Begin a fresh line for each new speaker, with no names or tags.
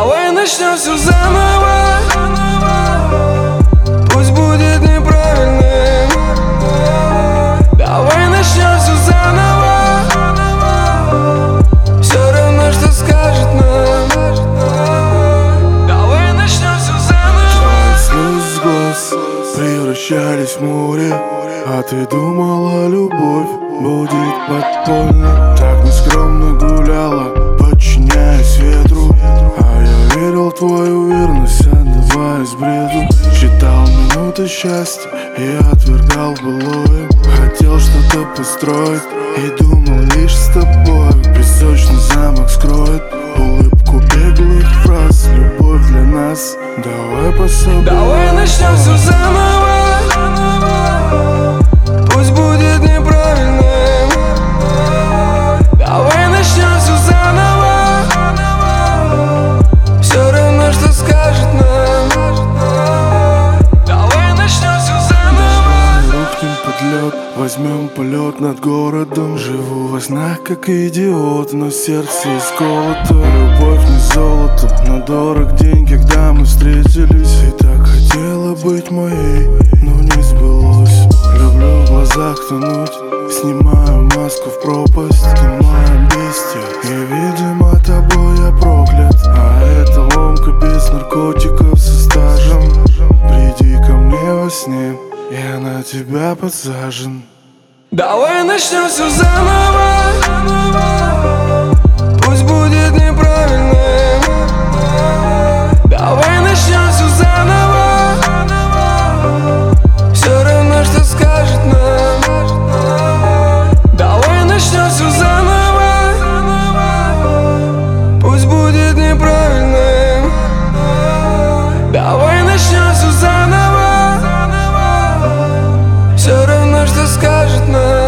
Давай начнем все заново. Пусть будет неправильным. Давай начнем все заново. Все равно, что скажет нам. Давай начнем все заново.
Слезы с глаз превращались в море, а ты думала, любовь будет подпольно. Так нескромно гуляла, подчиняясь ветру, а я верил в твою верность, отдаваясь бреду. Считал минуты счастья и отвергал былое. Хотел что-то построить и думал лишь с тобой. Песочный замок скроет улыбку беглых фраз. Любовь для нас, давай по собой.
Давай начнем все заново. Пусть будет неправильным. Давай начнем все заново. Все равно, что скажет нам. Давай начнем все заново.
Рухнем под лед, возьмем полет над городом. Живу во снах, как идиот, но сердце исколото. Любовь не золото, но дорог день, когда мы встретились. И так хотела быть моей, но не сбылось. Люблю в глазах тонуть, снимаю маску в пропасть. Ты моя бестия, и, видимо, тобой я проклят. А это ломка без наркотиков со стажем. Приди ко мне во сне, я на тебя подсажен.
Давай начнем все заново. Пусть будет неправильным. Давай начнем все заново. Все равно, что скажет нам. Давай начнем все заново. Пусть будет неправильным. Давай начнем все заново. Все равно, что скажет нам.